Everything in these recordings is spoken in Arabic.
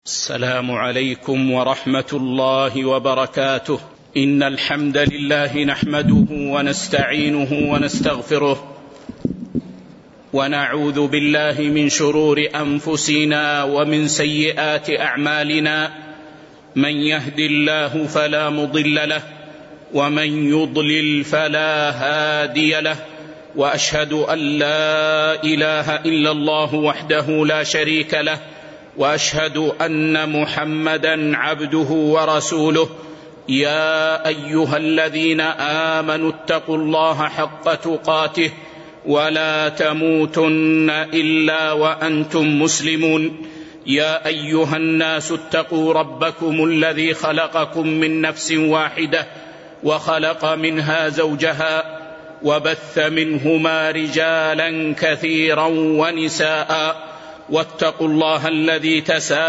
السلام عليكم ورحمة الله وبركاته. إن الحمد لله نحمده ونستعينه ونستغفره ونعوذ بالله من شرور أنفسنا ومن سيئات أعمالنا. من يهد الله فلا مضل له ومن يضلل فلا هادي له، وأشهد أن لا إله إلا الله وحده لا شريك له، وأشهد أن محمدا عبده ورسوله. يا أيها الذين آمنوا اتقوا الله حق تقاته ولا تموتن إلا وأنتم مسلمون. يا أيها الناس اتقوا ربكم الذي خلقكم من نفس واحدة وخلق منها زوجها وبث منهما رجالا كثيرا ونساء، واتقوا الله الذي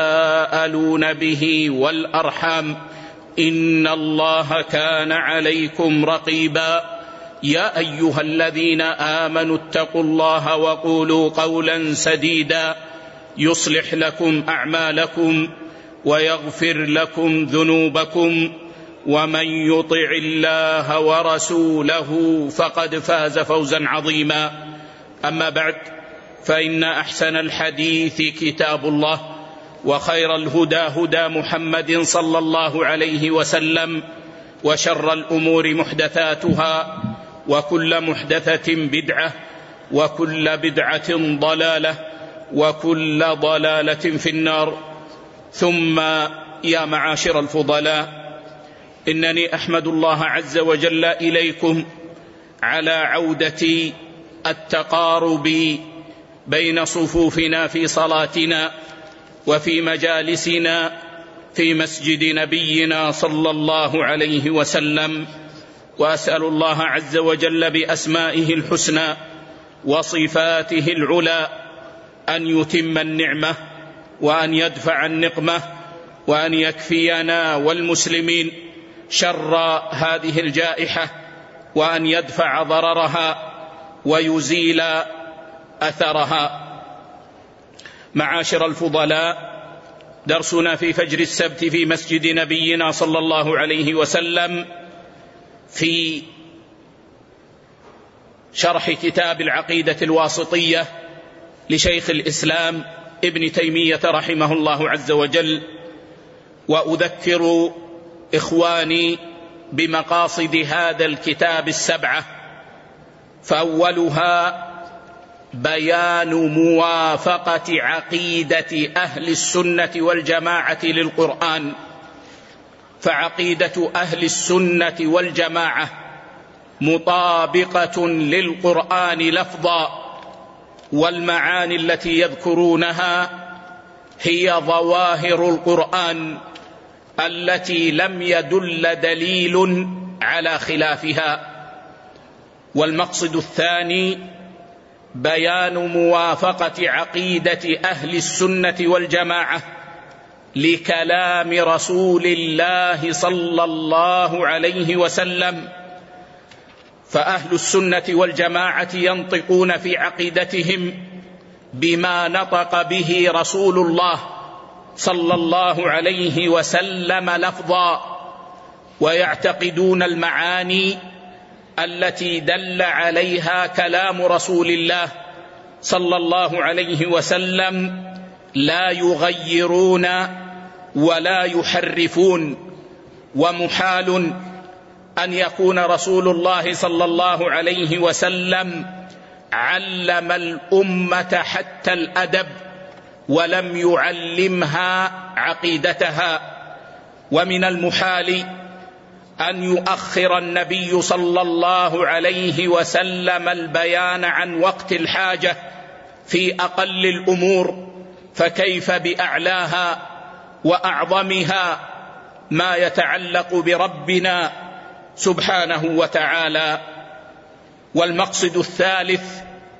تساءلون به والأرحام، إن الله كان عليكم رقيبا. يا أيها الذين آمنوا اتقوا الله وقولوا قولا سديدا يصلح لكم أعمالكم ويغفر لكم ذنوبكم، ومن يطع الله ورسوله فقد فاز فوزا عظيما. أما بعد، فإن أحسن الحديث كتاب الله، وخير الهدى هدى محمد صلى الله عليه وسلم، وشر الأمور محدثاتها، وكل محدثة بدعة، وكل بدعة ضلالة، وكل ضلالة في النار. ثم يا معاشر الفضلاء، إنني أحمد الله عز وجل إليكم على عودة التقارب بين صفوفنا في صلاتنا وفي مجالسنا في مسجد نبينا صلى الله عليه وسلم. وأسأل الله عز وجل بأسمائه الحسنى وصفاته العلى أن يتم النعمة، وأن يدفع النقمة، وأن يكفينا والمسلمين شر هذه الجائحة، وأن يدفع ضررها ويزيل أثرها. معاشر الفضلاء، درسنا في فجر السبت في مسجد نبينا صلى الله عليه وسلم في شرح كتاب العقيدة الواسطية لشيخ الإسلام ابن تيمية رحمه الله عز وجل. وأذكر إخواني بمقاصد هذا الكتاب السبعة، فأولها بيان موافقة عقيدة أهل السنة والجماعة للقرآن. فعقيدة أهل السنة والجماعة مطابقة للقرآن لفظا، والمعاني التي يذكرونها هي ظواهر القرآن التي لم يدل دليل على خلافها. والمقصد الثاني بيان موافقة عقيدة أهل السنة والجماعة لكلام رسول الله صلى الله عليه وسلم. فأهل السنة والجماعة ينطقون في عقيدتهم بما نطق به رسول الله صلى الله عليه وسلم لفظا، ويعتقدون المعاني التي دل عليها كلام رسول الله صلى الله عليه وسلم، لا يغيرون ولا يحرفون. ومحال أن يكون رسول الله صلى الله عليه وسلم علم الأمة حتى الأدب ولم يعلمها عقيدتها. ومن المحال أن يؤخر النبي صلى الله عليه وسلم البيان عن وقت الحاجة في أقل الأمور، فكيف بأعلاها وأعظمها ما يتعلق بربنا سبحانه وتعالى. والمقصد الثالث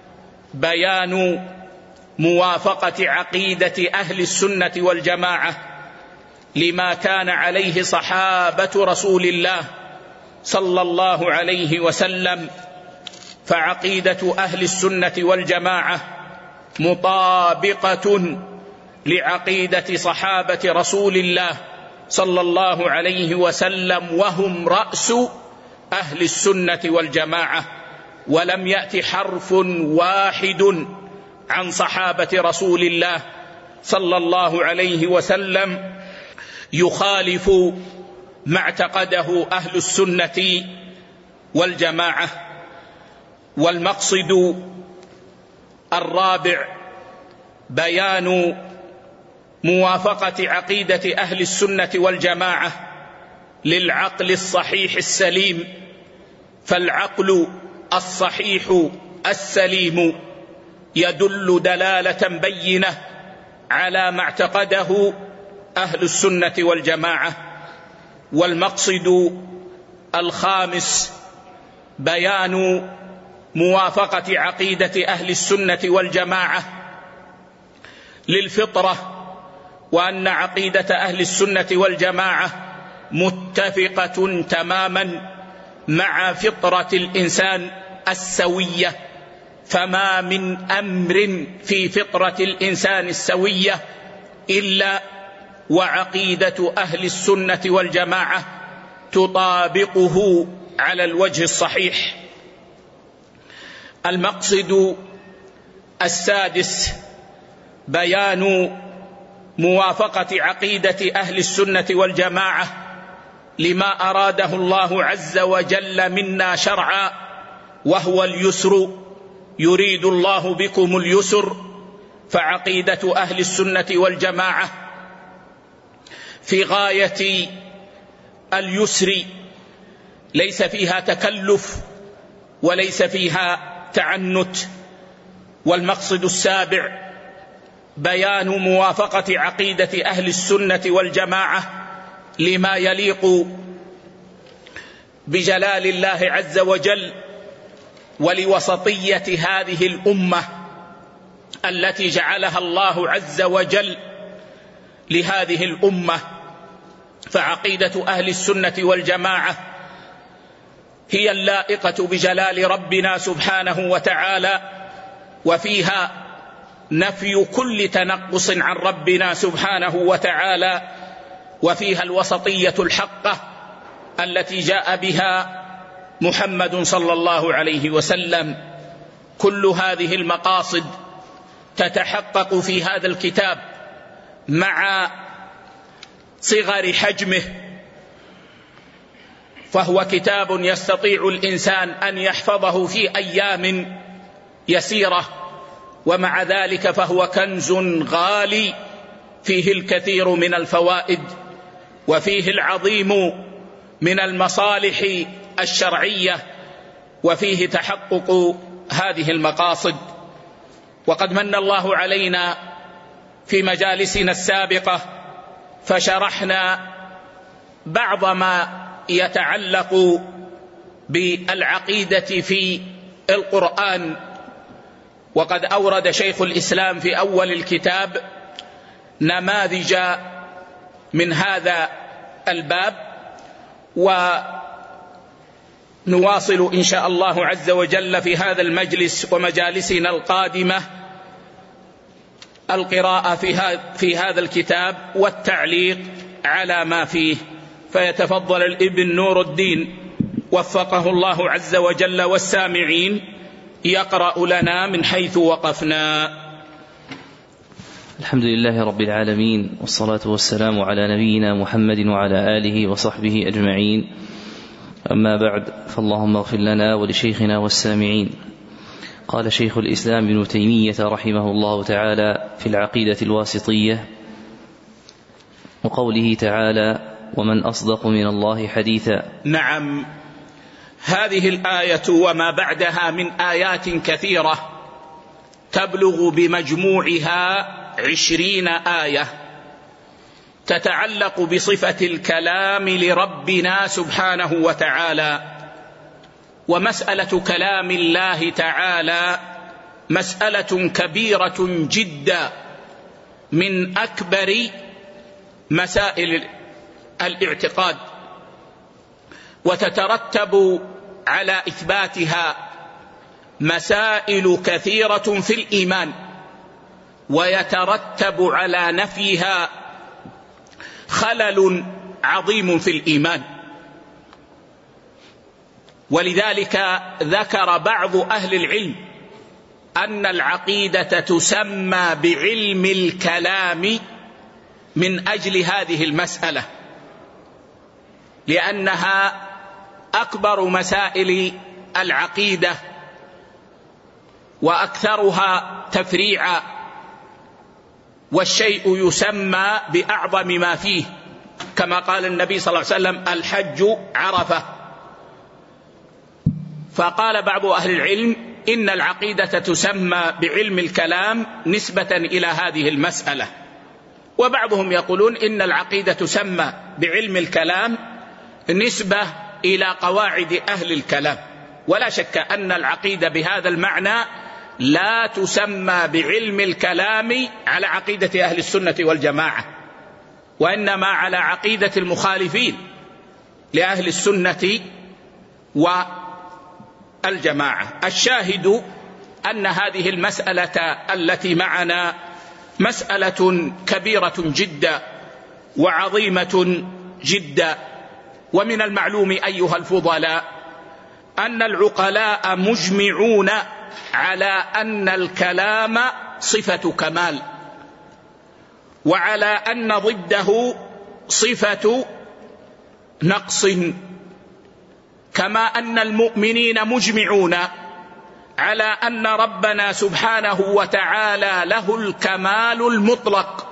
بيان موافقة عقيدة أهل السنة والجماعة لما كان عليه صحابة رسول الله صلى الله عليه وسلم. فعقيدة أهل السنة والجماعة مطابقة لعقيدة صحابة رسول الله صلى الله عليه وسلم، وهم رأس أهل السنة والجماعة، ولم يأت حرف واحد عن صحابة رسول الله صلى الله عليه وسلم يخالف ما اعتقده أهل السنة والجماعة. والمقصد الرابع بيان موافقة عقيدة أهل السنة والجماعة للعقل الصحيح السليم، فالعقل الصحيح السليم يدل دلالة بينة على ما اعتقده أهل السنة والجماعة. والمقصد الخامس بيان موافقة عقيدة أهل السنة والجماعة للفطرة، وأن عقيدة أهل السنة والجماعة متفقة تماما مع فطرة الإنسان السوية، فما من أمر في فطرة الإنسان السوية إلا وعقيدة أهل السنة والجماعة تطابقه على الوجه الصحيح. المقصد السادس بيان موافقة عقيدة أهل السنة والجماعة لما أراده الله عز وجل منا شرعا، وهو اليسر، يريد الله بكم اليسر، فعقيدة أهل السنة والجماعة في غاية اليسر، ليس فيها تكلف وليس فيها تعنت. والمقصد السابع بيان موافقة عقيدة أهل السنة والجماعة لما يليق بجلال الله عز وجل ولوسطية هذه الأمة التي جعلها الله عز وجل لهذه الأمة. فعقيدة أهل السنة والجماعة هي اللائقة بجلال ربنا سبحانه وتعالى، وفيها نفي كل تنقص عن ربنا سبحانه وتعالى، وفيها الوسطية الحقة التي جاء بها محمد صلى الله عليه وسلم. كل هذه المقاصد تتحقق في هذا الكتاب مع صغر حجمه، فهو كتاب يستطيع الإنسان أن يحفظه في أيام يسيرة، ومع ذلك فهو كنز غالي فيه الكثير من الفوائد، وفيه العظيم من المصالح الشرعية، وفيه تحقق هذه المقاصد. وقد من الله علينا في مجالسنا السابقة فشرحنا بعض ما يتعلق بالعقيدة في القرآن، وقد أورد شيخ الإسلام في أول الكتاب نماذج من هذا الباب، ونواصل إن شاء الله عز وجل في هذا المجلس ومجالسنا القادمة القراءة في هذا الكتاب والتعليق على ما فيه. فيتفضل الابن نور الدين وفقه الله عز وجل والسامعين يقرأ لنا من حيث وقفنا. الحمد لله رب العالمين، والصلاة والسلام على نبينا محمد وعلى آله وصحبه أجمعين. أما بعد، فاللهم اغفر لنا ولشيخنا والسامعين. قال شيخ الإسلام ابن تيمية رحمه الله تعالى في العقيدة الواسطية وقوله تعالى: ومن أصدق من الله حديثا. نعم، هذه الآية وما بعدها من آيات كثيرة تبلغ بمجموعها 20 آية تتعلق بصفة الكلام لربنا سبحانه وتعالى. ومسألة كلام الله تعالى مسألة كبيرة جدا من أكبر مسائل الاعتقاد، وتترتب على إثباتها مسائل كثيرة في الإيمان، ويترتب على نفيها خلل عظيم في الإيمان. ولذلك ذكر بعض أهل العلم أن العقيدة تسمى بعلم الكلام من أجل هذه المسألة، لأنها أكبر مسائل العقيدة وأكثرها تفريعا، والشيء يسمى بأعظم ما فيه، كما قال النبي صلى الله عليه وسلم: الحج عرفة. فقال بعض أهل العلم إن العقيدة تسمى بعلم الكلام نسبة إلى هذه المسألة، وبعضهم يقولون إن العقيدة تسمى بعلم الكلام نسبة إلى قواعد أهل الكلام. ولا شك أن العقيدة بهذا المعنى لا تسمى بعلم الكلام على عقيدة أهل السنة والجماعة، وإنما على عقيدة المخالفين لأهل السنة والجماعة. الشاهد أن هذه المسألة التي معنا مسألة كبيرة جدا وعظيمة جدا. ومن المعلوم أيها الفضلاء أن العقلاء مجمعون على أن الكلام صفة كمال، وعلى أن ضده صفة نقص، كما أن المؤمنين مجمعون على أن ربنا سبحانه وتعالى له الكمال المطلق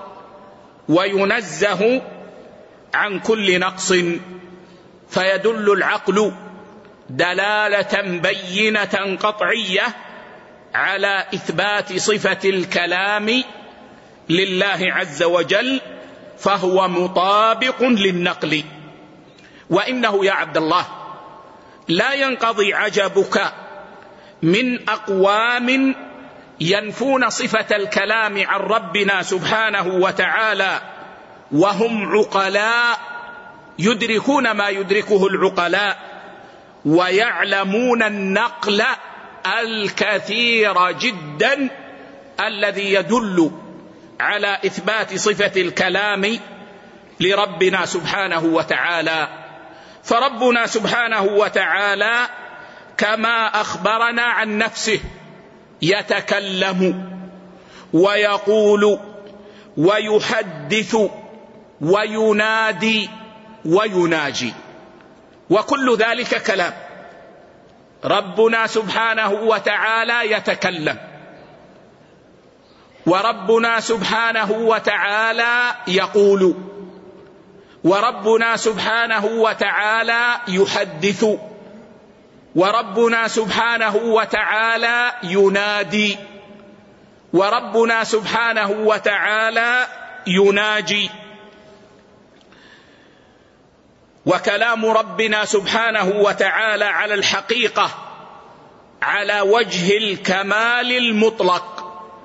وينزه عن كل نقص. فيدل العقل دلالة بينة قطعية على إثبات صفة الكلام لله عز وجل، فهو مطابق للنقل. وإنه يا عبد الله لا ينقضي عجبك من أقوام ينفون صفة الكلام عن ربنا سبحانه وتعالى وهم عقلاء يدركون ما يدركه العقلاء، ويعلمون النقل الكثير جدا الذي يدل على إثبات صفة الكلام لربنا سبحانه وتعالى. فربنا سبحانه وتعالى كما أخبرنا عن نفسه يتكلم ويقول ويحدث وينادي ويناجي، وكل ذلك كلام. ربنا سبحانه وتعالى يتكلم، وربنا سبحانه وتعالى يقول، وربنا سبحانه وتعالى يحدث، وربنا سبحانه وتعالى ينادي، وربنا سبحانه وتعالى يناجي. وكلام ربنا سبحانه وتعالى على الحقيقة على وجه الكمال المطلق،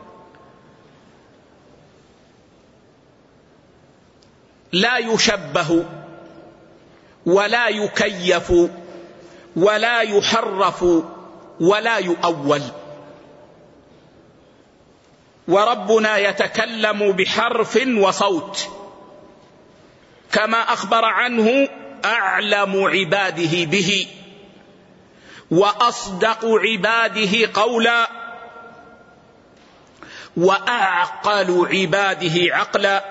لا يشبه ولا يكيف ولا يحرف ولا يؤول. وربنا يتكلم بحرف وصوت كما أخبر عنه أعلم عباده به وأصدق عباده قولا وأعقل عباده عقلا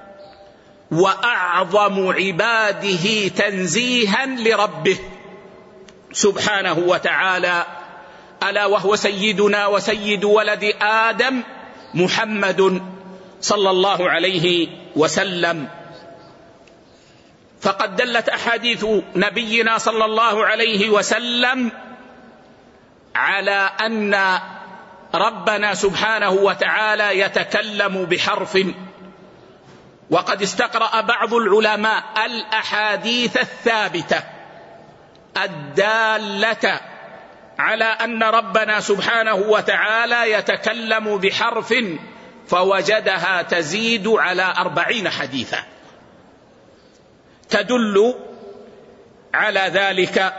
وأعظم عباده تنزيها لربه سبحانه وتعالى، ألا وهو سيدنا وسيد ولد آدم محمد صلى الله عليه وسلم. فقد دلت أحاديث نبينا صلى الله عليه وسلم على أن ربنا سبحانه وتعالى يتكلم بحرف. وقد استقرأ بعض العلماء الأحاديث الثابتة الدالة على أن ربنا سبحانه وتعالى يتكلم بحرف، فوجدها تزيد على 40 حديثا تدل على ذلك.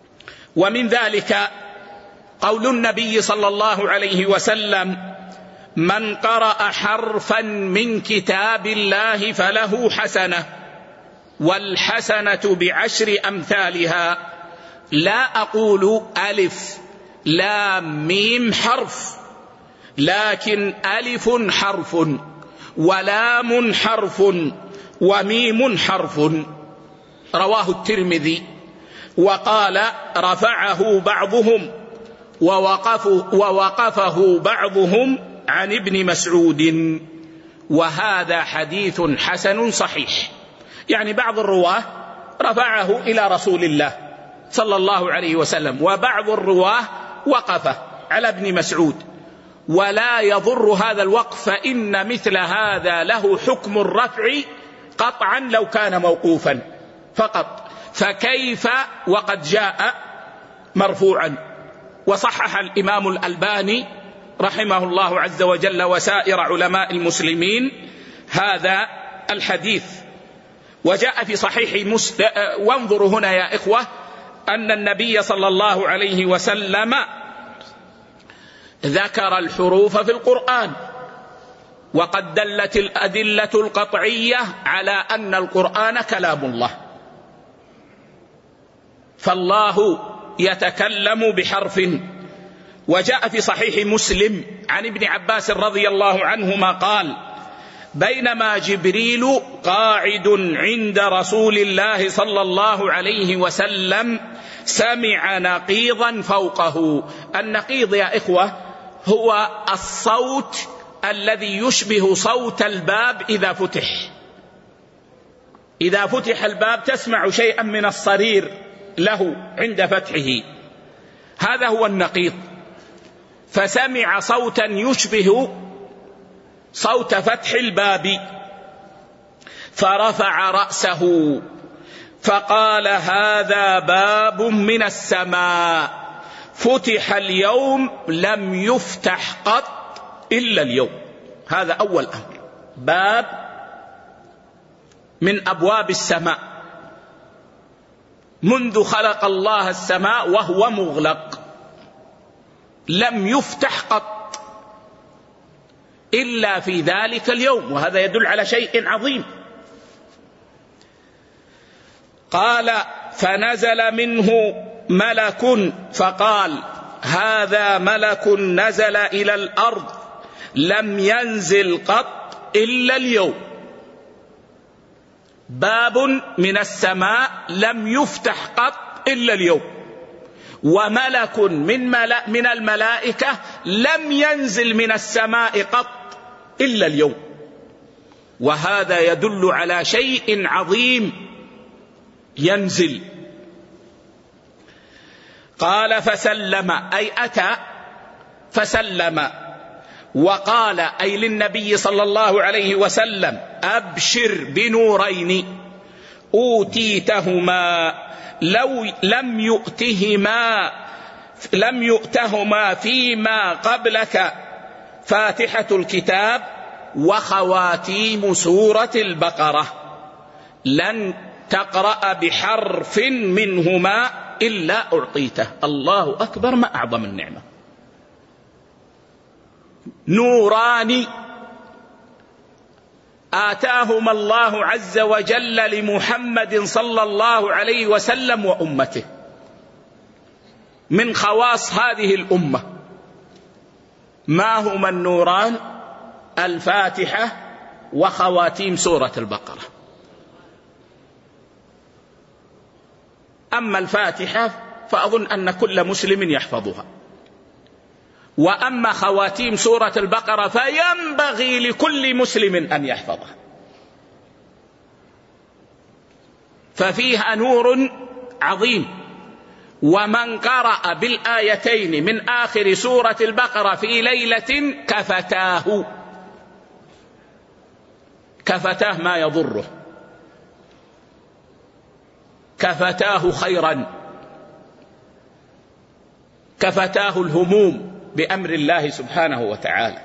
ومن ذلك قول النبي صلى الله عليه وسلم: من قرأ حرفا من كتاب الله فله حسنة والحسنة بعشر أمثالها. لا أقول ألف لام ميم حرف، لكن ألف حرف ولام حرف وميم حرف. رواه الترمذي وقال رفعه بعضهم ووقفه بعضهم عن ابن مسعود، وهذا حديث حسن صحيح. يعني بعض الرواه رفعه إلى رسول الله صلى الله عليه وسلم، وبعض الرواه وقف على ابن مسعود، ولا يضر هذا الوقف، فإن مثل هذا له حكم الرفع قطعا لو كان موقوفا فقط، فكيف وقد جاء مرفوعا. وصحح الإمام الألباني رحمه الله عز وجل وسائر علماء المسلمين هذا الحديث. وجاء في صحيح مسلم، وانظروا هنا يا إخوة، أن النبي صلى الله عليه وسلم ذكر الحروف في القرآن، وقد دلت الأدلة القطعية على أن القرآن كلام الله، فالله يتكلم بحرف. وجاء في صحيح مسلم عن ابن عباس رضي الله عنهما قال: بينما جبريل قاعد عند رسول الله صلى الله عليه وسلم سمع نقيضا فوقه. النقيض يا إخوة هو الصوت الذي يشبه صوت الباب إذا فتح. إذا فتح الباب تسمع شيئا من الصرير له عند فتحه، هذا هو النقيض. فسمع صوتا يشبه صوت فتح الباب، فرفع رأسه فقال: هذا باب من السماء فتح اليوم لم يفتح قط إلا اليوم. هذا أول أمر، باب من أبواب السماء منذ خلق الله السماء وهو مغلق، لم يفتح قط إلا في ذلك اليوم، وهذا يدل على شيء عظيم. قال: فنزل منه ملك فقال: هذا ملك نزل إلى الأرض لم ينزل قط إلا اليوم. باب من السماء لم يفتح قط إلا اليوم، وملك من الملائكة لم ينزل من السماء قط إلا اليوم، وهذا يدل على شيء عظيم ينزل. قال: فسلم، أي أتى فسلم، وقال أي للنبي صلى الله عليه وسلم: أبشر بنورين أوتيتهما لم يؤتهما فيما قبلك فاتحة الكتاب وخواتيم سورة البقرة، لن تقرأ بحرف منهما إلا أعطيته. الله أكبر، ما أعظم النعمة. نوران آتاهما الله عز وجل لمحمد صلى الله عليه وسلم وأمته، من خواص هذه الأمة. ما هما النوران؟ الفاتحة وخواتيم سورة البقرة. أما الفاتحة فأظن أن كل مسلم يحفظها، وأما خواتيم سورة البقرة فينبغي لكل مسلم أن يحفظها، ففيها نور عظيم. ومن قرأ بالآيتين من آخر سورة البقرة في ليلة كفتاه ما يضره، كفتاه خيرا، كفتاه الهموم بأمر الله سبحانه وتعالى.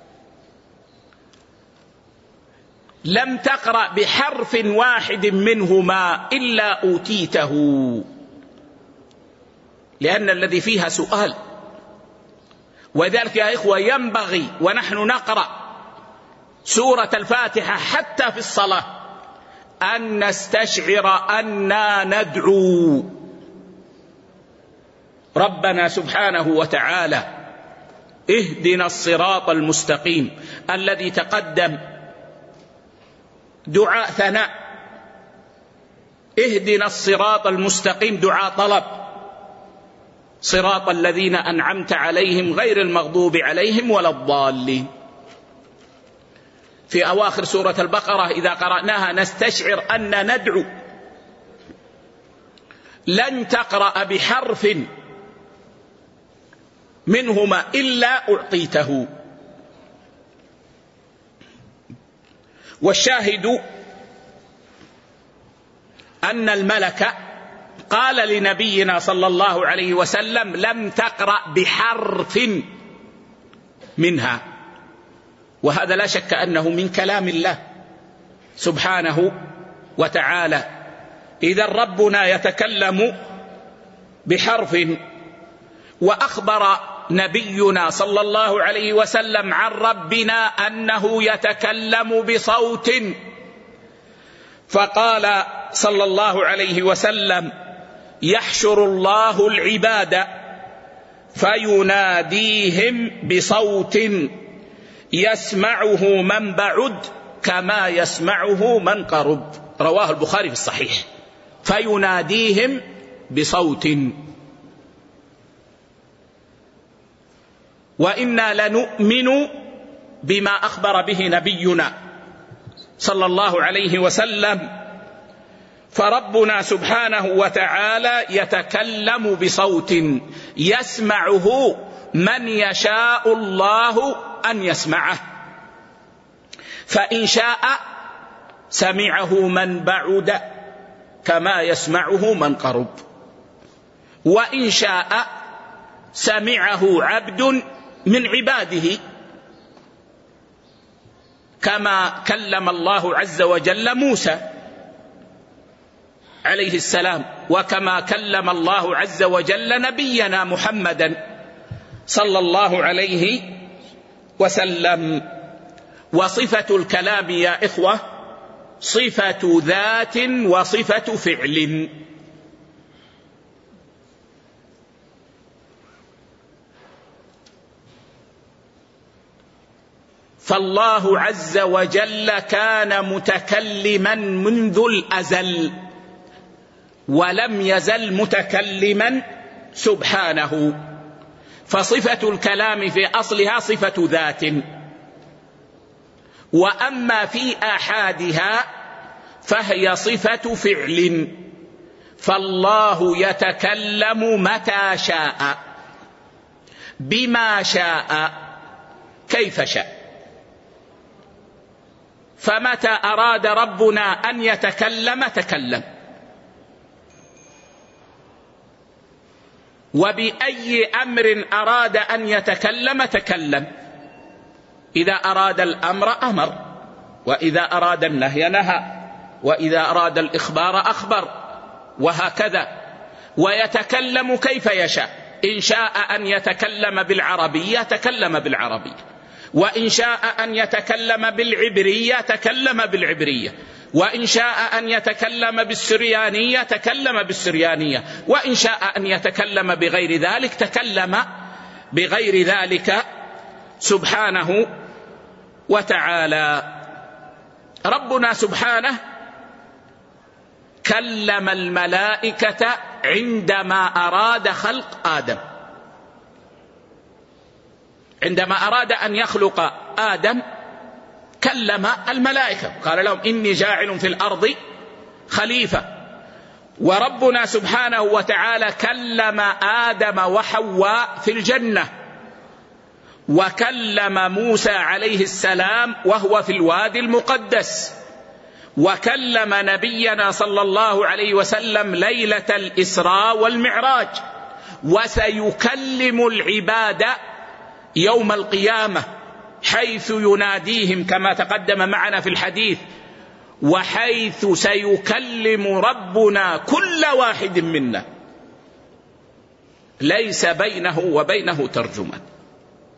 لم تقرأ بحرف واحد منهما إلا أوتيته، لأن الذي فيها سؤال، وذلك يا إخوة ينبغي ونحن نقرأ سورة الفاتحة حتى في الصلاة أن نستشعر أننا ندعو ربنا سبحانه وتعالى اهدنا الصراط المستقيم الذي تقدم دعاء ثناء، اهدنا الصراط المستقيم دعاء طلب، صراط الذين أنعمت عليهم غير المغضوب عليهم ولا الضالين. في أواخر سورة البقرة إذا قرأناها نستشعر أن ندعو. لن تقرأ بحرف منهما إلا أعطيته. والشاهد أن الملك قال لنبينا صلى الله عليه وسلم لم تقرأ بحرف منها، وهذا لا شك أنه من كلام الله سبحانه وتعالى. إذا ربنا يتكلم بحرف، وأخبر نبينا صلى الله عليه وسلم عن ربنا أنه يتكلم بصوت، فقال صلى الله عليه وسلم يحشر الله العباد فيناديهم بصوت يسمعه من بعد كما يسمعه من قرب، رواه البخاري في الصحيح. فيناديهم بصوت. وإنا لنؤمن بما أخبر به نبينا صلى الله عليه وسلم، فربنا سبحانه وتعالى يتكلم بصوت يسمعه من يشاء الله أن يسمعه، فإن شاء سمعه من بعد كما يسمعه من قرب، وإن شاء سمعه عبد من عباده كما كلم الله عز وجل موسى عليه السلام، وكما كلم الله عز وجل نبينا محمدا صلى الله عليه وسلم. وصفة الكلام يا إخوة صفة ذات وصفة فعل. فالله عز وجل كان متكلما منذ الأزل ولم يزل متكلما سبحانه، فصفة الكلام في أصلها صفة ذات، وأما في آحادها فهي صفة فعل. فالله يتكلم متى شاء بما شاء كيف شاء، فمتى أراد ربنا أن يتكلم تكلم، وبأي أمر أراد أن يتكلم تكلم. إذا أراد الأمر أمر، وإذا أراد النهي نهى، وإذا أراد الإخبار أخبر، وهكذا. ويتكلم كيف يشاء، إن شاء أن يتكلم بالعربية تكلم بالعربية، وإن شاء أن يتكلم بالعبرية تكلم بالعبرية، وإن شاء أن يتكلم بالسريانية تكلم بالسريانية، وإن شاء أن يتكلم بغير ذلك تكلم بغير ذلك سبحانه وتعالى. ربنا سبحانه كلم الملائكة عندما أراد خلق آدم، عندما أراد أن يخلق آدم كلم الملائكة، قال لهم إني جاعل في الأرض خليفة. وربنا سبحانه وتعالى كلم آدم وحواء في الجنة، وكلم موسى عليه السلام وهو في الوادي المقدس، وكلم نبينا صلى الله عليه وسلم ليلة الإسراء والمعراج، وسيكلم العباد يوم القيامة حيث يناديهم كما تقدم معنا في الحديث، وحيث سيكلم ربنا كل واحد منا ليس بينه وبينه ترجمان.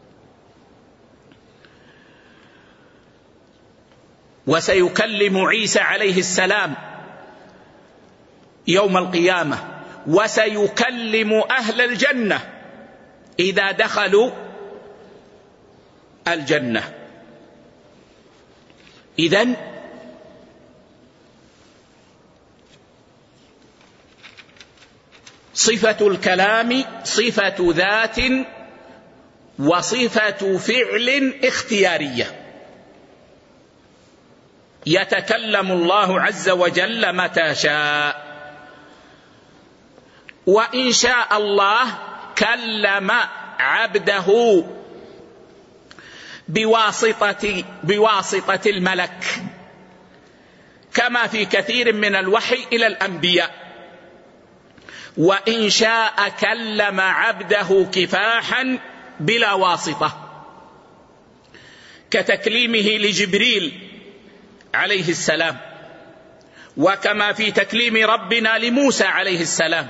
وسيكلم عيسى عليه السلام يوم القيامة، وسيكلم أهل الجنة إذا دخلوا الجنة. إذن صفة الكلام صفة ذات وصفة فعل اختيارية، يتكلم الله عز وجل متى شاء، وإن شاء الله كلم عبده بواسطة الملك، كما في كثير من الوحي إلى الأنبياء. وإن شاء كلم عبده كفاحا بلا واسطة، كتكليمه لجبريل عليه السلام، وكما في تكليم ربنا لموسى عليه السلام،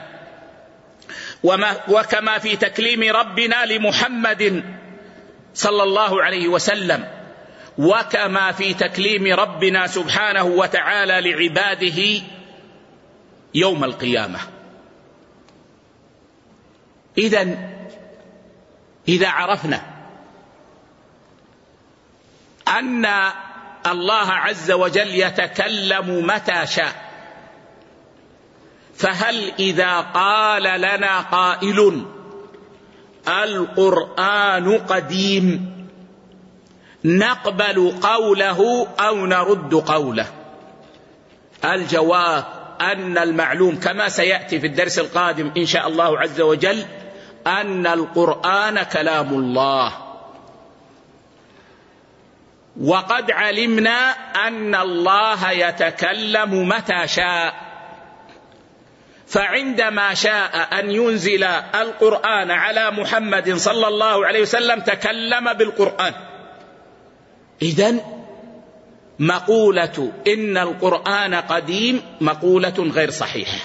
وكما في تكليم ربنا لمحمد صلى الله عليه وسلم، وكما في تكليم ربنا سبحانه وتعالى لعباده يوم القيامة. إذا عرفنا أن الله عز وجل يتكلم متى شاء، فهل إذا قال لنا قائل القرآن قديم نقبل قوله أو نرد قوله؟ الجواب أن المعلوم كما سيأتي في الدرس القادم إن شاء الله عز وجل أن القرآن كلام الله، وقد علمنا أن الله يتكلم متى شاء، فعندما شاء أن ينزل القرآن على محمد صلى الله عليه وسلم تكلم بالقرآن. إذن مقولة إن القرآن قديم مقولة غير صحيحة،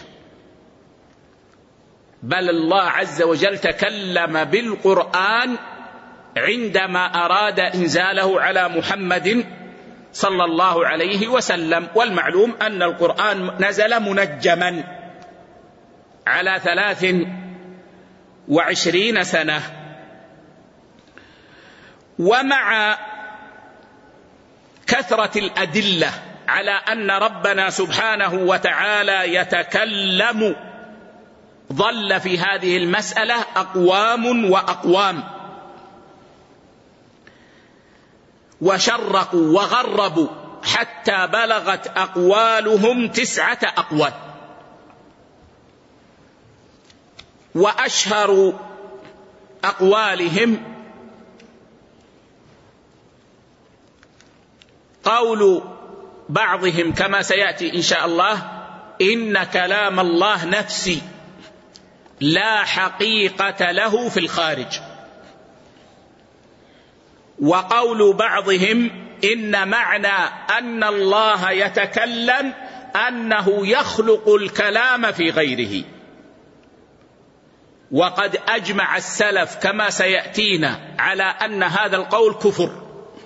بل الله عز وجل تكلم بالقرآن عندما أراد إنزاله على محمد صلى الله عليه وسلم. والمعلوم أن القرآن نزل منجما على 23 سنة. ومع كثرة الأدلة على أن ربنا سبحانه وتعالى يتكلم، ظل في هذه المسألة أقوام وأقوام، وشرقوا وغربوا حتى بلغت أقوالهم 9 أقوال. وأشهر أقوالهم قول بعضهم كما سيأتي إن شاء الله إن كلام الله نفسي لا حقيقة له في الخارج. وقول بعضهم إن معنى أن الله يتكلم أنه يخلق الكلام في غيره. وقد أجمع السلف كما سيأتينا على أن هذا القول كفر،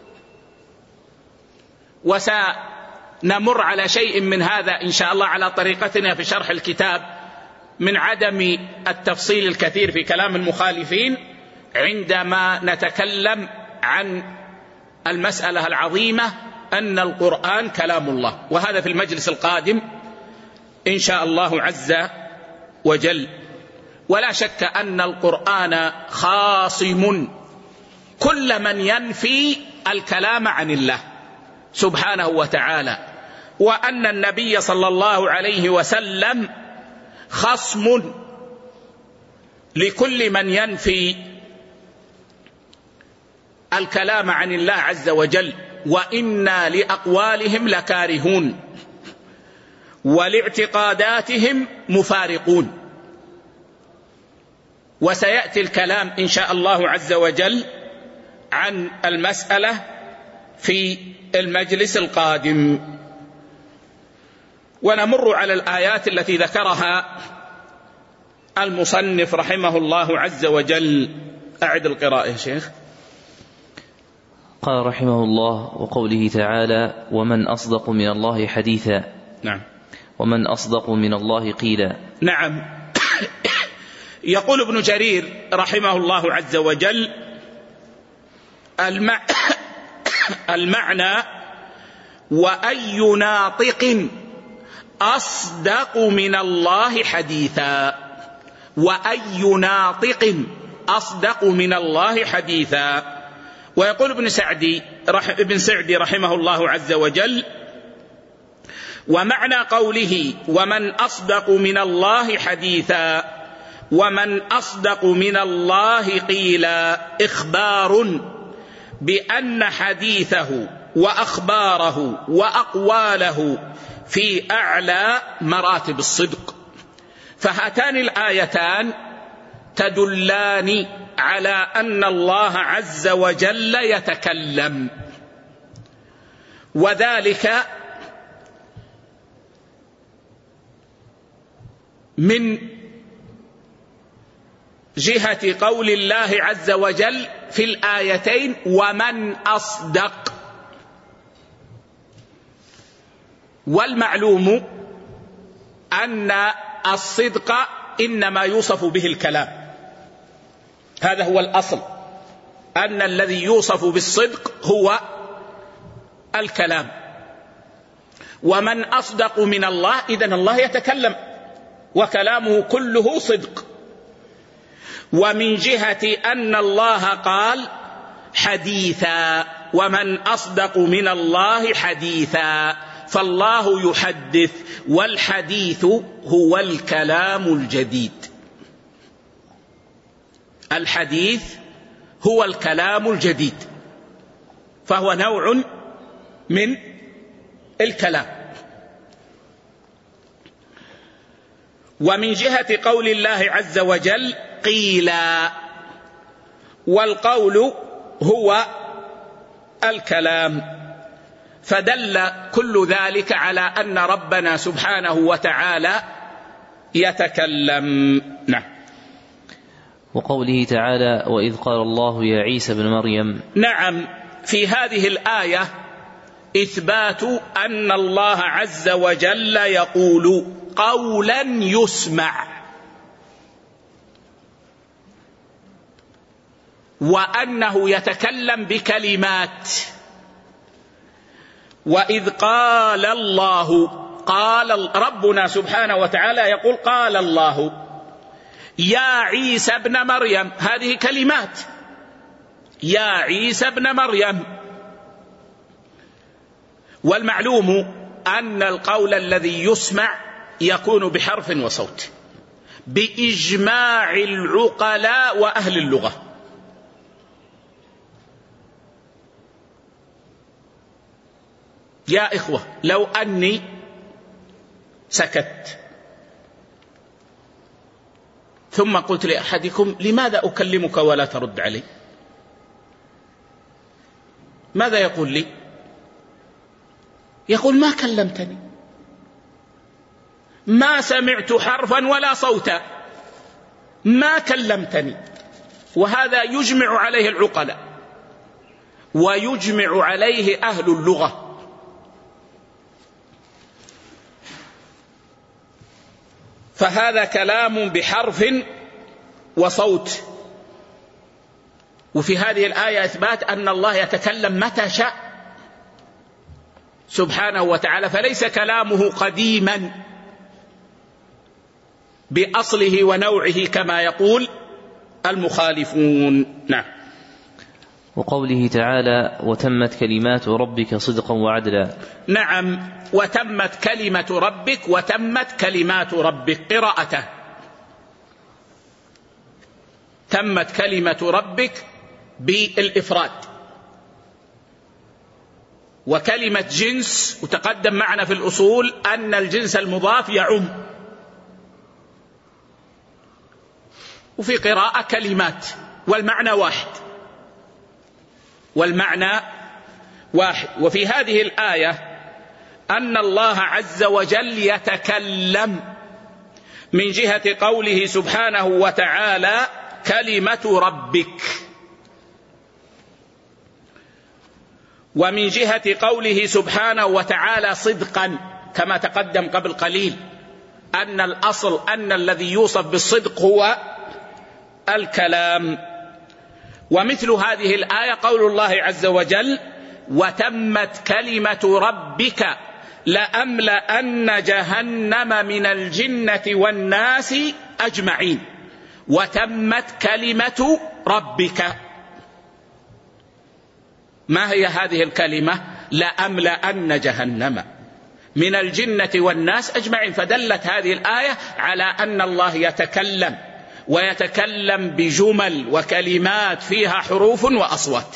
وسنمر على شيء من هذا إن شاء الله على طريقتنا في شرح الكتاب، من عدم التفصيل الكثير في كلام المخالفين عندما نتكلم عن المسألة العظيمة أن القرآن كلام الله، وهذا في المجلس القادم إن شاء الله عز وجل. ولا شك أن القرآن خاصم كل من ينفي الكلام عن الله سبحانه وتعالى، وأن النبي صلى الله عليه وسلم خصم لكل من ينفي الكلام عن الله عز وجل. وإنا لأقوالهم لكارهون ولاعتقاداتهم مفارقون. وسيأتي الكلام إن شاء الله عز وجل عن المسألة في المجلس القادم. ونمر على الآيات التي ذكرها المصنف رحمه الله عز وجل. أعد القراءة يا شيخ. قال رحمه الله: وقوله تعالى: ومن أصدق من الله حديثا. نعم. ومن أصدق من الله قيلا. نعم. يقول ابن جرير رحمه الله عز وجل: المعنى: وأي ناطق أصدق من الله حديثا. وأي ناطق أصدق من الله حديثا. ويقول ابن سعدي رحمه الله عز وجل: ومعنى قوله ومن أصدق من الله حديثا ومن أصدق من الله قيلا إخبار بأن حديثه وأخباره وأقواله في أعلى مراتب الصدق. فهاتان الآيتان تدلان على أن الله عز وجل يتكلم، وذلك من جهة قول الله عز وجل في الآيتين: ومن أصدق. والمعلوم أن الصدق إنما يوصف به الكلام، هذا هو الأصل، أن الذي يوصف بالصدق هو الكلام. ومن أصدق من الله، إذن الله يتكلم وكلامه كله صدق. ومن جهة أن الله قال حديثا: ومن أصدق من الله حديثا، فالله يحدث، والحديث هو الكلام الجديد. الحديث هو الكلام الجديد، فهو نوع من الكلام. ومن جهة قول الله عز وجل قيلا، والقول هو الكلام، فدل كل ذلك على أن ربنا سبحانه وتعالى يتكلم. نعم. وقوله تعالى: وإذ قال الله يا عيسى بن مريم. نعم، في هذه الآية إثبات أن الله عز وجل يقول قولا يسمع، وأنه يتكلم بكلمات. وإذ قال الله، قال ربنا سبحانه وتعالى يقول قال الله يا عيسى ابن مريم، هذه كلمات، يا عيسى ابن مريم. والمعلوم أن القول الذي يسمع يكون بحرف وصوت بإجماع العقلاء وأهل اللغة. يا إخوة، لو أني سكت ثم قلت لأحدكم لماذا أكلمك ولا ترد علي، ماذا يقول لي؟ يقول ما كلمتني، ما سمعت حرفا ولا صوتا، ما كلمتني. وهذا يجمع عليه العقلاء ويجمع عليه أهل اللغة. فهذا كلام بحرف وصوت. وفي هذه الآية إثبات أن الله يتكلم متى شاء سبحانه وتعالى، فليس كلامه قديما بأصله ونوعه كما يقول المخالفون. نعم. وقوله تعالى: وتمت كلمات ربك صدقا وعدلا. نعم، وتمت كلمة ربك، وتمت كلمات ربك قراءته، تمت كلمة ربك بالإفراد، وكلمة جنس، وتقدم معنا في الأصول أن الجنس المضاف يعم، وفي قراءة كلمات، والمعنى واحد، والمعنى واحد. وفي هذه الآية أن الله عز وجل يتكلم من جهة قوله سبحانه وتعالى كلمة ربك. ومن جهة قوله سبحانه وتعالى صدقا كما تقدم قبل قليل أن الأصل أن الذي يوصف بالصدق هو الكلام. ومثل هذه الآية قول الله عز وجل وتمت كلمة ربك لأملأن جهنم من الجنة والناس أجمعين. وتمت كلمة ربك، ما هي هذه الكلمة؟ لأملأن جهنم من الجنة والناس أجمعين. فدلت هذه الآية على أن الله يتكلم، ويتكلم بجمل وكلمات فيها حروف وأصوات.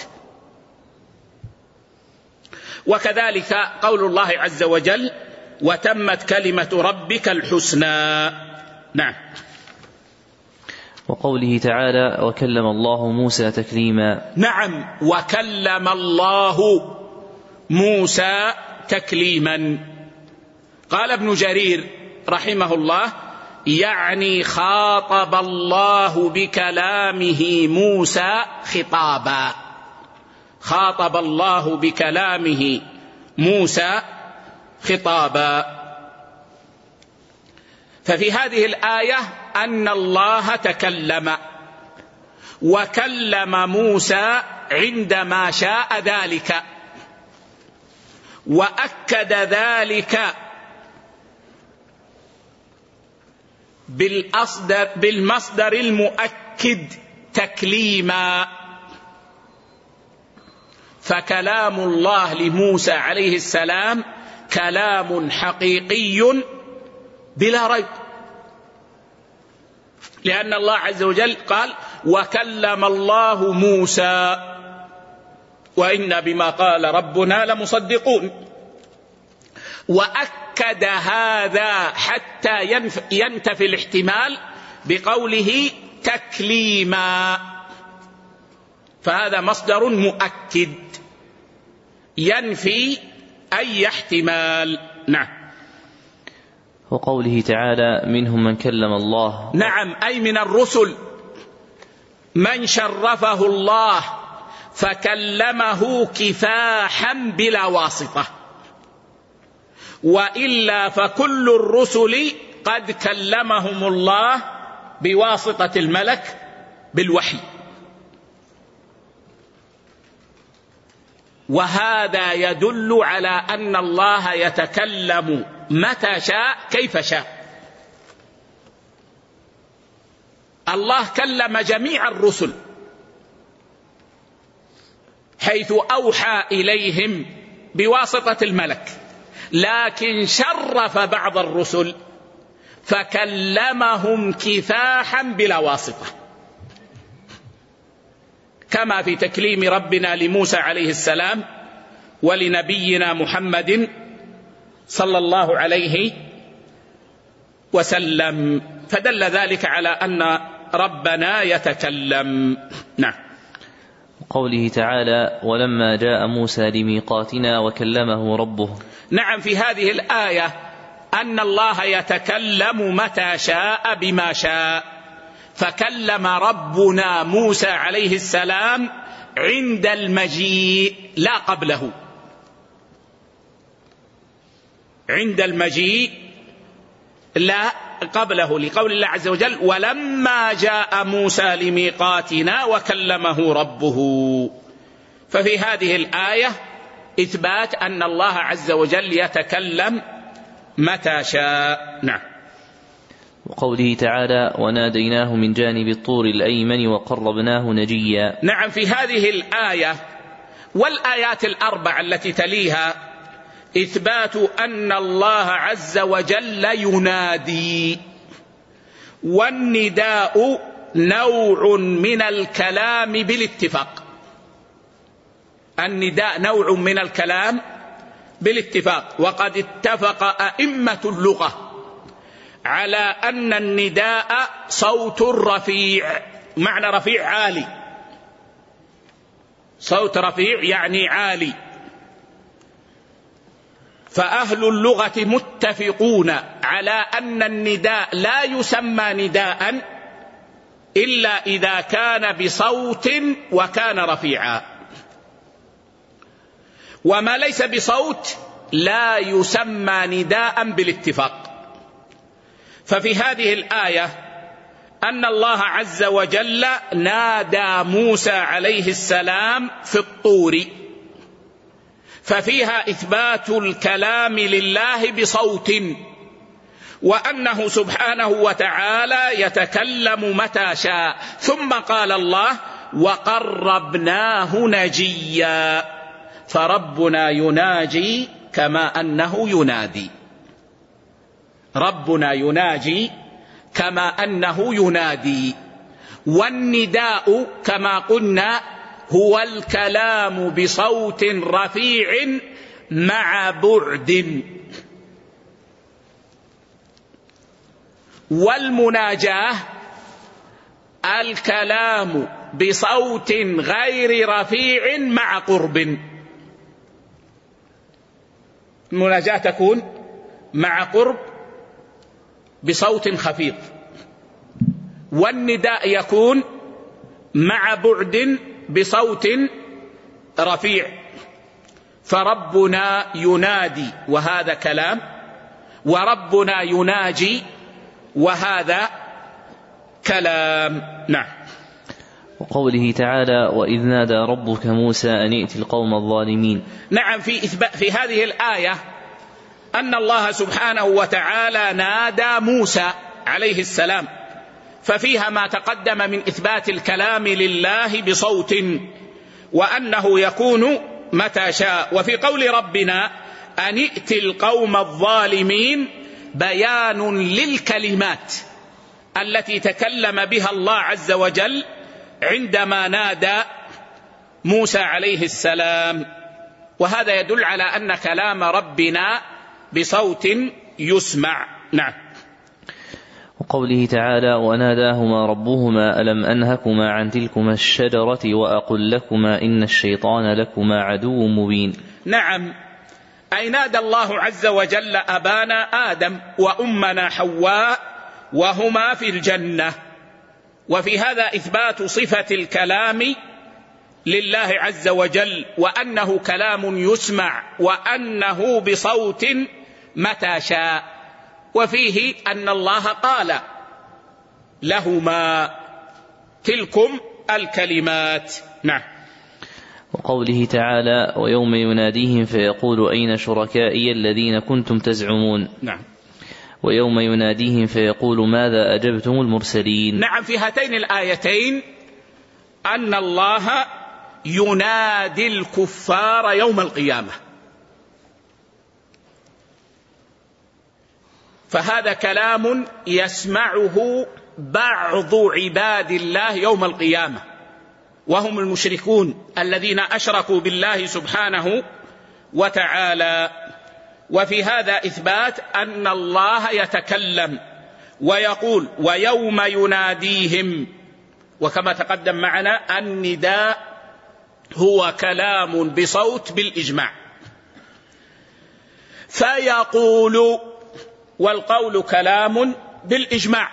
وكذلك قول الله عز وجل وتمت كلمة ربك الحسنى. نعم. وقوله تعالى وكلم الله موسى تكليما. نعم، وكلم الله موسى تكليما. قال ابن جرير رحمه الله يعني خاطب الله بكلامه موسى خطابا. خاطب الله بكلامه موسى خطابا. ففي هذه الآية أن الله تكلم وكلم موسى عندما شاء ذلك، وأكد ذلك بالمصدر المؤكد تكليما. فكلام الله لموسى عليه السلام كلام حقيقي بلا ريب، لأن الله عز وجل قال وكلم الله موسى وإنا بما قال ربنا لمصدقون. وأكد هذا حتى ينتفي الاحتمال بقوله تكليما، فهذا مصدر مؤكد ينفي أي احتمال. نعم. وقوله تعالى منهم من كلم الله. نعم، أي من الرسل من شرفه الله فكلمه كفاحا بلا واسطة، وإلا فكل الرسل قد كلمهم الله بواسطة الملك بالوحي. وهذا يدل على أن الله يتكلم متى شاء كيف شاء. الله كلم جميع الرسل حيث أوحى إليهم بواسطة الملك، لكن شرف بعض الرسل فكلمهم كفاحا بلا واسطة، كما في تكليم ربنا لموسى عليه السلام ولنبينا محمد صلى الله عليه وسلم. فدل ذلك على أن ربنا يتكلم. نعم. قوله تعالى ولما جاء موسى لميقاتنا وكلمه ربه. نعم، في هذه الآية أن الله يتكلم متى شاء بما شاء، فكلم ربنا موسى عليه السلام عند المجيء لا قبله. عند المجيء لا قبله، لقول الله عز وجل ولما جاء موسى لميقاتنا وكلمه ربه. ففي هذه الآية إثبات أن الله عز وجل يتكلم متى شاء. نعم. وقوله تعالى وناديناه من جانب الطور الأيمن وقربناه نجيا. نعم، في هذه الآية والآيات الأربع التي تليها إثبات أن الله عز وجل ينادي، والنداء نوع من الكلام بالاتفاق. النداء نوع من الكلام بالاتفاق، وقد اتفق أئمة اللغة على أن النداء صوت رفيع. معنى رفيع عالي، صوت رفيع يعني عالي. فأهل اللغة متفقون على أن النداء لا يسمى نداء إلا إذا كان بصوت وكان رفيعا. وما ليس بصوت لا يسمى نداء بالاتفاق. ففي هذه الآية أن الله عز وجل نادى موسى عليه السلام في الطور، ففيها إثبات الكلام لله بصوت، وأنه سبحانه وتعالى يتكلم متى شاء. ثم قال الله: وقربناه نجيا، فربنا يناجي كما أنه ينادي. ربنا يناجي كما أنه ينادي. والنداء كما قلنا هو الكلام بصوت رفيع مع بعد. والمناجاة الكلام بصوت غير رفيع مع قرب. المناجاة تكون مع قرب بصوت خفيف، والنداء يكون مع بعد بصوت رفيع. فربنا ينادي وهذا كلام، وربنا يناجي وهذا كلام. نعم. وقوله تعالى: وإذ نادى ربك موسى أن ائت القوم الظالمين. نعم، في هذه الآية أن الله سبحانه وتعالى نادى موسى عليه السلام، ففيها ما تقدم من إثبات الكلام لله بصوت، وأنه يكون متى شاء. وفي قول ربنا أن ائت القوم الظالمين بيان للكلمات التي تكلم بها الله عز وجل عندما نادى موسى عليه السلام، وهذا يدل على أن كلام ربنا بصوت يسمع. نعم. وقوله تعالى: وناداهما ربهما ألم أنهكما عن تلكما الشجرة وأقل لكما إن الشيطان لكما عدو مبين. نعم، أي نادى الله عز وجل أبانا آدم وأمنا حواء وهما في الجنة. وفي هذا إثبات صفة الكلام لله عز وجل، وأنه كلام يسمع، وأنه بصوت متى شاء. وفيه أن الله قال لهما تلكم الكلمات. نعم. وقوله تعالى: ويوم يناديهم فيقول أين شركائي الذين كنتم تزعمون. نعم. ويوم يناديهم فيقول ماذا أجبتم المرسلين. نعم، في هاتين الآيتين أن الله ينادي الكفار يوم القيامة، فهذا كلام يسمعه بعض عباد الله يوم القيامة، وهم المشركون الذين أشركوا بالله سبحانه وتعالى. وفي هذا إثبات أن الله يتكلم ويقول ويوم يناديهم، وكما تقدم معنا النداء هو كلام بصوت بالإجماع. فيقول، والقول كلام بالإجماع،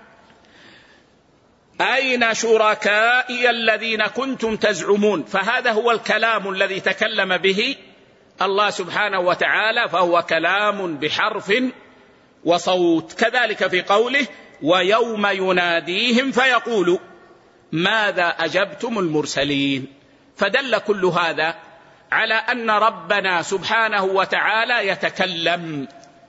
أين شركائي الذين كنتم تزعمون، فهذا هو الكلام الذي تكلم به الله سبحانه وتعالى، فهو كلام بحرف وصوت. كذلك في قوله ويوم يناديهم فيقول ماذا أجبتم المرسلين. فدل كل هذا على أن ربنا سبحانه وتعالى يتكلم،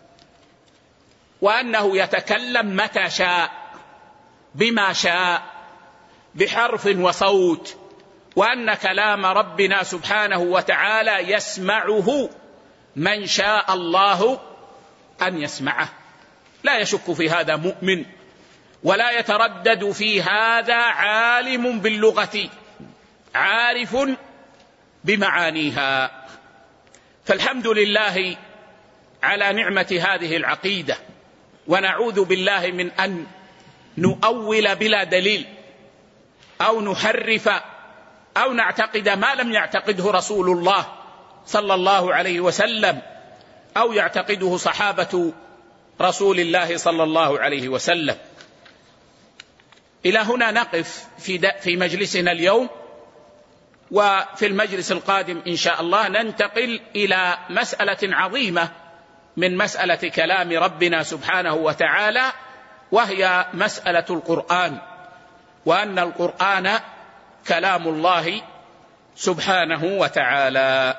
وأنه يتكلم متى شاء بما شاء بحرف وصوت، وأن كلام ربنا سبحانه وتعالى يسمعه من شاء الله أن يسمعه. لا يشك في هذا مؤمن، ولا يتردد في هذا عالم باللغة عارف بمعانيها. فالحمد لله على نعمة هذه العقيدة، ونعوذ بالله من أن نؤول بلا دليل أو نحرف أو نعتقد ما لم يعتقده رسول الله صلى الله عليه وسلم أو يعتقده صحابة رسول الله صلى الله عليه وسلم. إلى هنا نقف في مجلسنا اليوم، وفي المجلس القادم إن شاء الله ننتقل إلى مسألة عظيمة من مسألة كلام ربنا سبحانه وتعالى، وهي مسألة القرآن، وأن القرآن كلام الله سبحانه وتعالى.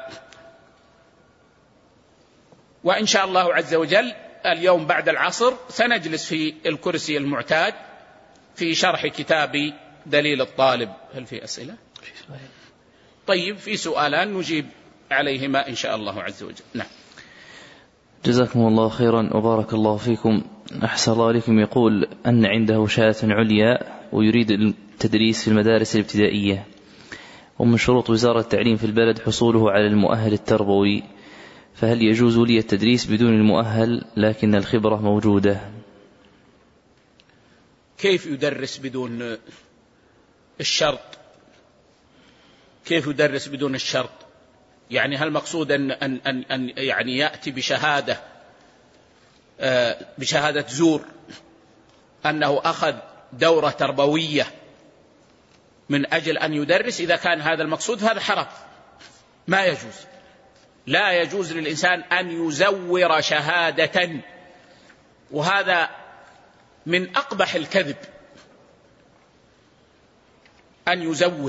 وإن شاء الله عز وجل اليوم بعد العصر سنجلس في الكرسي المعتاد في شرح كتاب دليل الطالب. هل في أسئلة؟ طيب، في سؤالان نجيب عليهما إن شاء الله عز وجل. نعم. جزاكم الله خيرا وبارك الله فيكم. أحسن الله عليكم. يقول أن عنده شهادة عليا ويريد التدريس في المدارس الابتدائية، ومن شروط وزارة التعليم في البلد حصوله على المؤهل التربوي، فهل يجوز لي التدريس بدون المؤهل لكن الخبرة موجودة؟ كيف يدرس بدون الشرط؟ كيف يدرس بدون الشرط؟ يعني هل مقصود أن يعني يأتي بشهادة زور أنه أخذ دورة تربوية من أجل أن يدرس؟ إذا كان هذا المقصود هذا حرام، ما يجوز. لا يجوز للإنسان أن يزور شهادة، وهذا من أقبح الكذب أن يزور.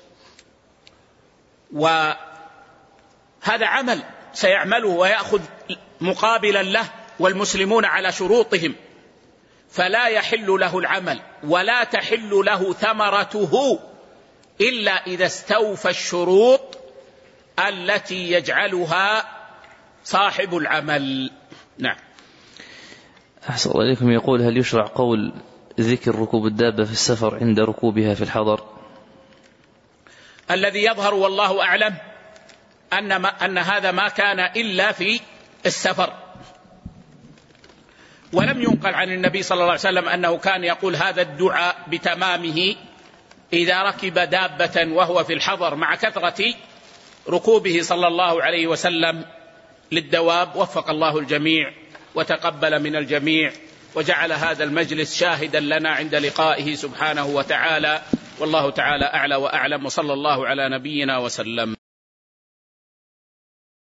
وهذا عمل سيعمله ويأخذ مقابلا له، والمسلمون على شروطهم، فلا يحل له العمل ولا تحل له ثمرته إلا إذا استوفى الشروط التي يجعلها صاحب العمل. نعم. أحسن الله إليكم. يقول هل يشرع قول ذكر ركوب الدابة في السفر عند ركوبها في الحضر؟ الذي يظهر والله أعلم أن هذا ما كان إلا في السفر، ولم ينقل عن النبي صلى الله عليه وسلم أنه كان يقول هذا الدعاء بتمامه إذا ركب دابة وهو في الحضر، مع كثرة ركوبه صلى الله عليه وسلم للدواب. وفق الله الجميع وتقبل من الجميع، وجعل هذا المجلس شاهدا لنا عند لقائه سبحانه وتعالى. والله تعالى أعلى وأعلم، وصلى الله على نبينا وسلم.